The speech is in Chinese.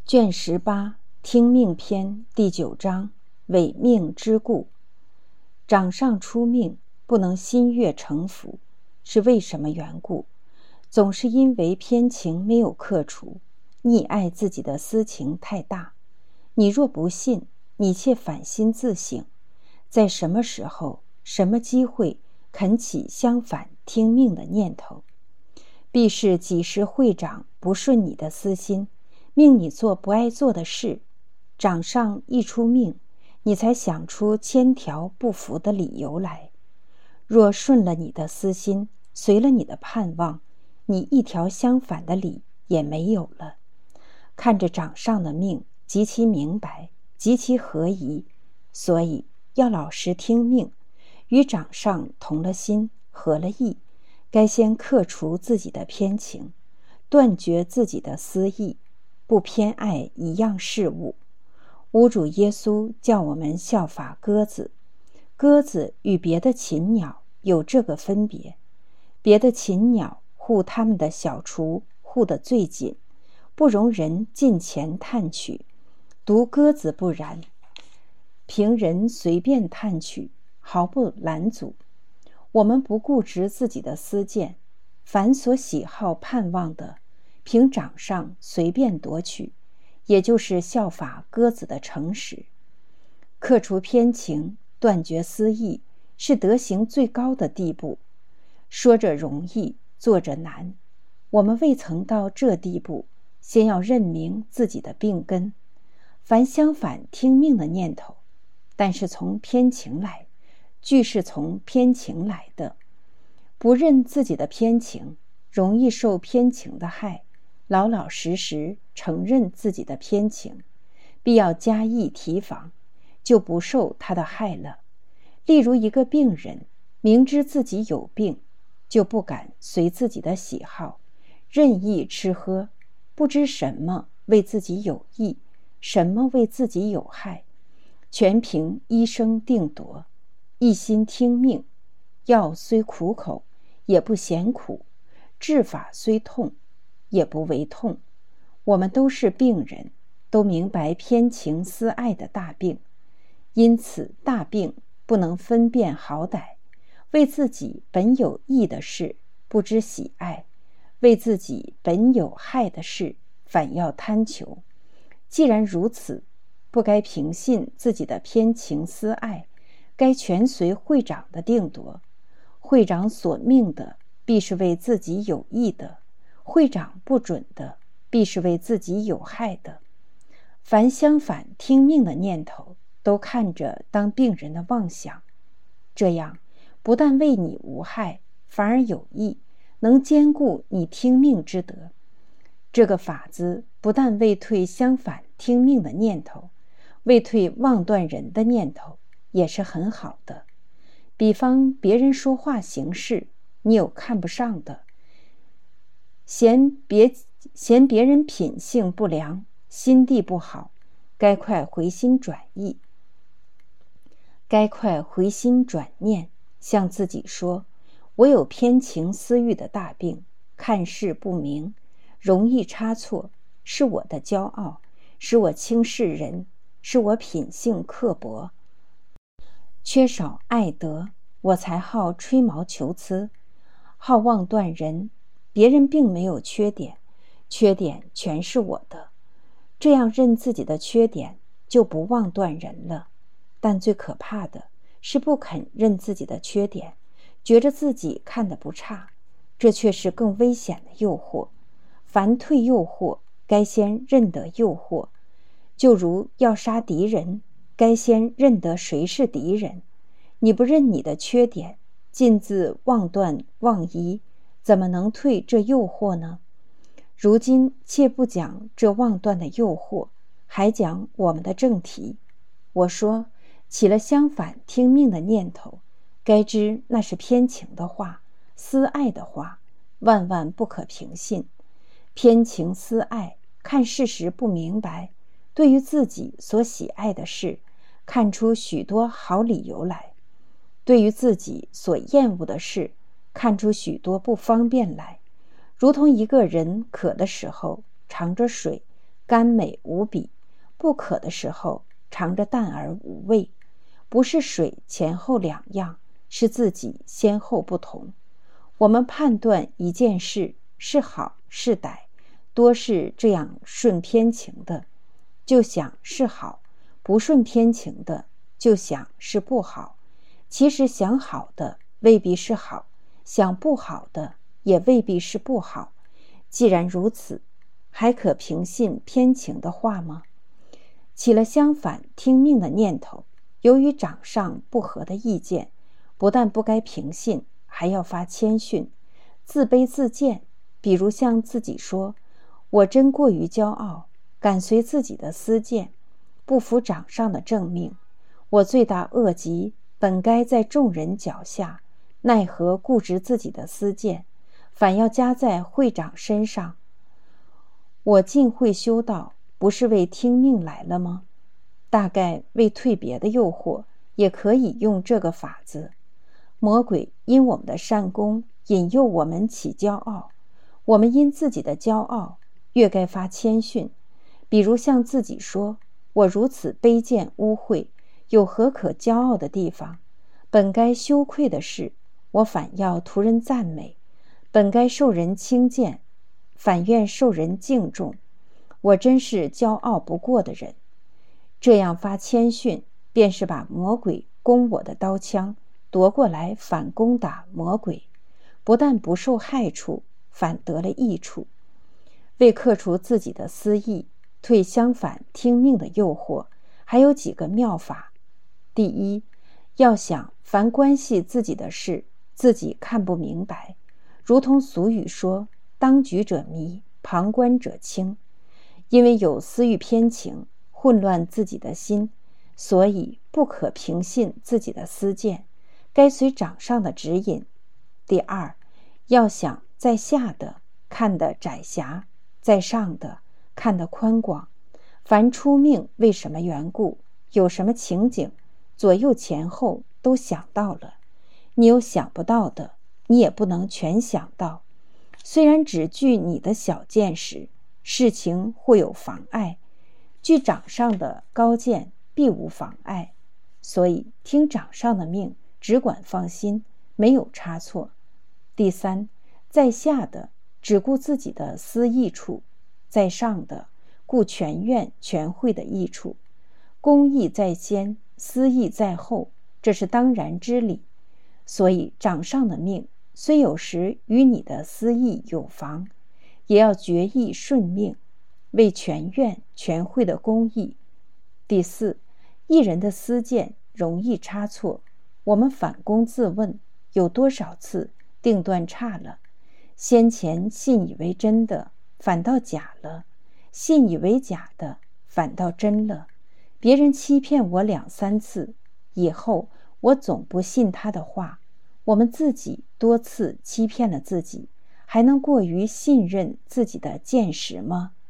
卷18听命篇第9章违命之故。掌上出命不能心悦诚服，是为什么缘故？总是因为偏情没有克除，溺爱自己的私情太大。你若不信，你且反心自省，在什么时候、什么机会肯起相反听命的念头，必是几时会长不顺你的私心，命你做不爱做的事，掌上一出命，你才想出千条不服的理由来。若顺了你的私心，随了你的盼望，你一条相反的理也没有了。看着掌上的命极其明白，极其合宜，所以要老实听命，与掌上同了心，合了意，该先克除自己的偏情，断绝自己的私意，不偏爱一样事物。吾主耶稣叫我们效法鸽子，鸽子与别的禽鸟有这个分别，别的禽鸟护它们的小雏护得最紧，不容人近前探取，独鸽子不然，凭人随便探取，毫不拦阻。我们不固执自己的私见，凡所喜好盼望的，凭掌上随便夺取，也就是效法鸽子的诚实。克除偏情，断绝私意，是德行最高的地步。说着容易，做着难。我们未曾到这地步，先要认明自己的病根。凡相反听命的念头，但是从偏情来，俱是从偏情来的。不认自己的偏情，容易受偏情的害。老老实实承认自己的偏情，必要加以提防，就不受他的害了。例如一个病人，明知自己有病，就不敢随自己的喜好任意吃喝，不知什么为自己有益，什么为自己有害，全凭医生定夺，一心听命。药虽苦口，也不嫌苦；治法虽痛，也不为痛。我们都是病人，都明白偏情私爱的大病，因此大病不能分辨好歹，为自己本有益的事不知喜爱，为自己本有害的事反要贪求。既然如此，不该凭信自己的偏情私爱，该全随会长的定夺。会长所命的，必是为自己有益的；会长不准的，必是为自己有害的。凡相反听命的念头，都看着当病人的妄想，这样不但为你无害，反而有益，能兼顾你听命之德。这个法子不但为退相反听命的念头，为退妄断人的念头，也是很好的。比方别人说话行事，你有看不上的，嫌别人品性不良，心地不好，该快回心转意，该快回心转念，向自己说：我有偏情私欲的大病，看事不明，容易差错，是我的骄傲，使我轻视人，是我品性刻薄，缺少爱德，我才好吹毛求疵，好妄断人。别人并没有缺点，缺点全是我的。这样认自己的缺点，就不妄断人了。但最可怕的是不肯认自己的缺点，觉着自己看得不差，这却是更危险的诱惑。凡退诱惑，该先认得诱惑。就如要杀敌人，该先认得谁是敌人。你不认你的缺点，尽自妄断妄疑，怎么能退这诱惑呢？如今切不讲这妄断的诱惑，还讲我们的正题。我说，起了相反听命的念头，该知那是偏情的话，私爱的话，万万不可凭信。偏情私爱，看事实不明白，对于自己所喜爱的事，看出许多好理由来；对于自己所厌恶的事，看出许多不方便来。如同一个人渴的时候尝着水， 甘美无比，不渴的时候尝着淡而无味。不是水前后两样，是自己先后不同。我们判断一件事是好是歹，多是这样顺偏情的，就想是好；不顺偏情的，就想是不好。其实想好的未必是好，想不好的也未必是不好。既然如此，还可凭信偏情的话吗？起了相反听命的念头，由于掌上不合的意见，不但不该凭信，还要发谦逊，自卑自贱。比如向自己说，我真过于骄傲，敢随自己的私见，不服掌上的正命。我罪大恶极，本该在众人脚下，奈何固执自己的私见，反要加在会长身上。我进会修道，不是为听命来了吗？大概为退别的诱惑，也可以用这个法子。魔鬼因我们的善功引诱我们起骄傲，我们因自己的骄傲越该发谦逊。比如向自己说，我如此卑贱污秽，有何可骄傲的地方？本该羞愧的事，我反要图人赞美；本该受人轻贱，反愿受人敬重。我真是骄傲不过的人。这样发谦逊，便是把魔鬼攻我的刀枪夺过来，反攻打魔鬼，不但不受害处，反得了益处。为克除自己的私意，退相反听命的诱惑，还有几个妙法。第一，要想凡关系自己的事，自己看不明白，如同俗语说，当局者迷，旁观者清。因为有私欲偏情，混乱自己的心，所以不可凭信自己的私见，该随掌上的指引。第二，要想在下的看得窄狭，在上的看得宽广。凡出命为什么缘故，有什么情景，左右前后都想到了。你有想不到的，你也不能全想到。虽然只据你的小见识，事情或有妨碍，据掌上的高见必无妨碍。所以听掌上的命，只管放心，没有差错。第三，在下的只顾自己的私益处，在上的顾全院全会的益处。公益在先，私益在后，这是当然之理。所以掌上的命虽有时与你的私益有妨，也要决意顺命，为全院全会的公益。第四，一人的私见容易差错，我们反躬自问，有多少次定断差了？先前信以为真的，反倒假了；信以为假的，反倒真了。别人欺骗我2、3次，以后我总不信他的话。我们自己多次欺骗了自己，还能过于信任自己的见识吗？